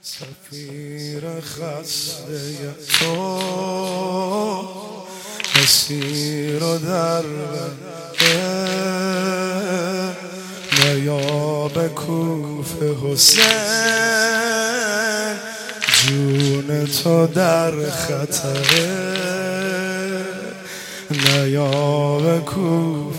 سفیر خسته تو مسیر و در نیا به کوفه حسین جون تو در خطره نیا به کوفه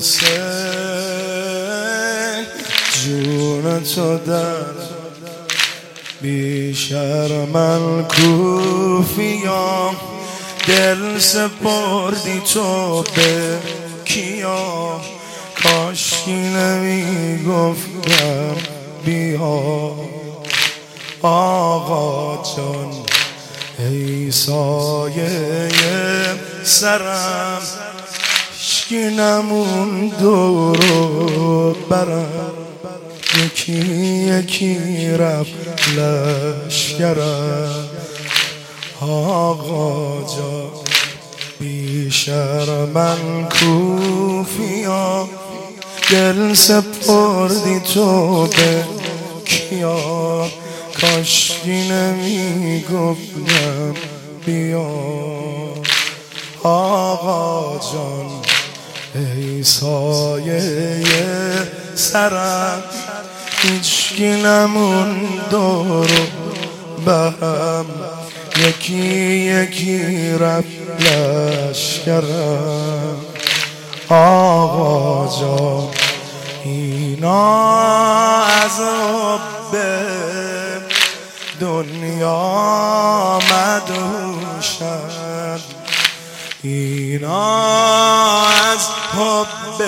حسین جون تو در بی شرمن کوفیام دل سپردی تو به کیا کاشکی نمی گفتم بیا آقا جان ای سایه سرم هیچکی نمون دور برم یکی یکی رفت لشکرم آقا جان بی شرمن کوفیا دل سپردی تو به کیا کاشکی نمی گفتم بیا آقا جان ای سایه سرم هیچکی نمون دور برم یکی یکی رفت لشکرم آقا جان اینا از حب دنیا مدهوشن اینا از حب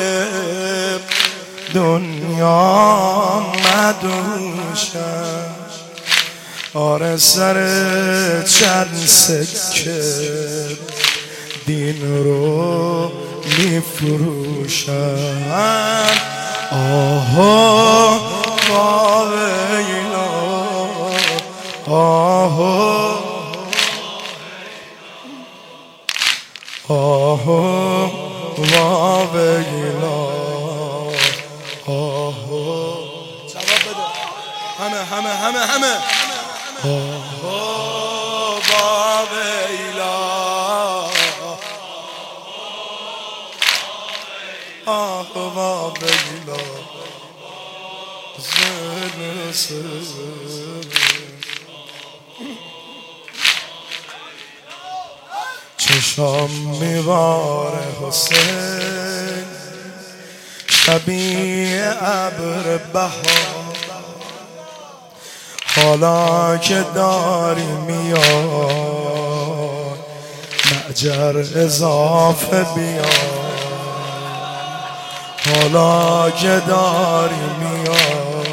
دنیا مدهوشن آره سر چند سکه دین رو میفروشن آها واویلا آها آها واویلا آها جواب بده همه آها واویلا آه واویلا چشام میوار حسین شبیه ابر بهار حالا که داری میای معجر اضافه بیار حالا که داری میای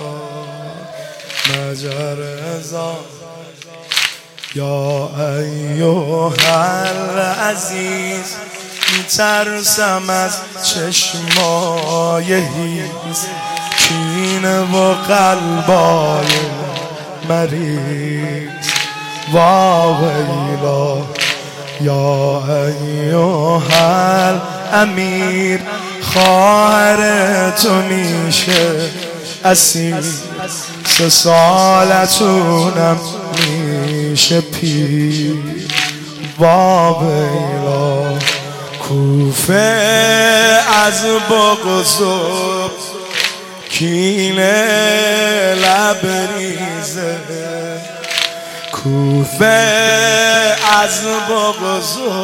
معجر اضافه یا ایها العزیز میترسم از چشمای هیز کینه و قلبای مریض واویلا یا ایها الامیر خواهر تو میشه اسیر 3 سالتونم میشه پیر واویلا کوفه از بغض و کینه لبریزه کوفه از بغض و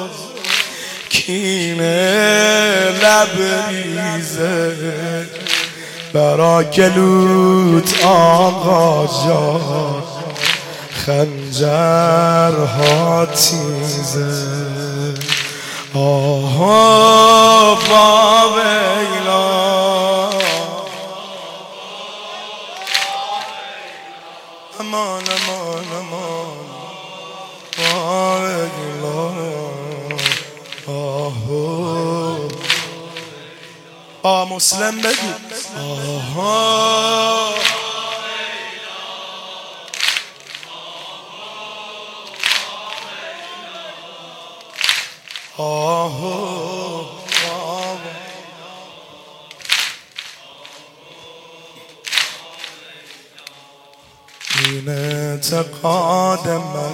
کینه لبریزه برا گلوت آقا جان خنجرها تیزه آها واویلا امان امان امان واویلا آها مسلم بگو آها آها این اعتقاد من،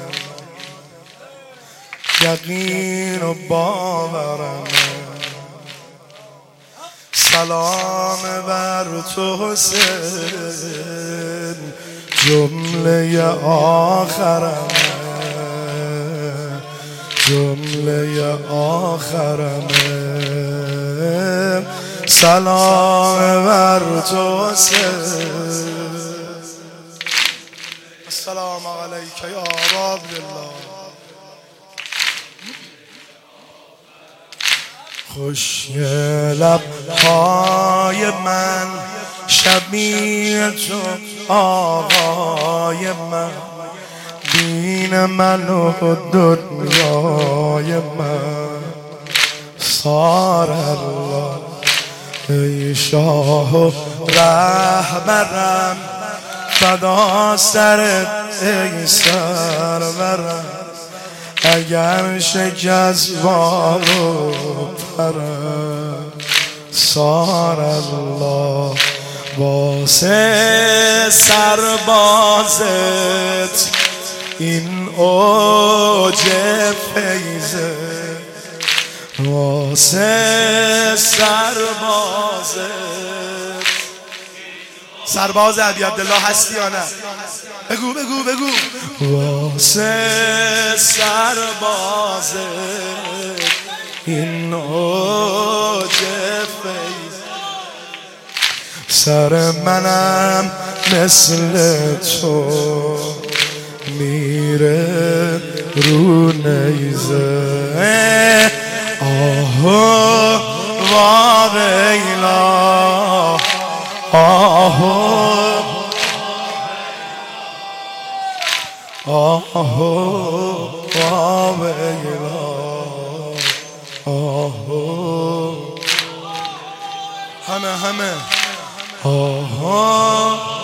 یقین و باورم. سلام بر تو حسین، جمله آخرم، جمله آخرم. سلام بر تو حسین. السلام علیک یا رب الله. خوشی لبهای من، شبیه تو آقای من، دین من و دنیای من. سار الله ای شاه و رهبرم، فدا سرت ای سرورم. اگر شکست بارو پرم، سار الله واسه سربازت این اوج فیضه، واسه سربازت. سرباز عبی عبدالله هستی یا نه؟ بگو بگو بگو. واسه سربازت این اوج فیض، سر منم مثل تو میره رو نیزه. آهو و ویلا، آهو آهو و ویلا، آهو همه آهو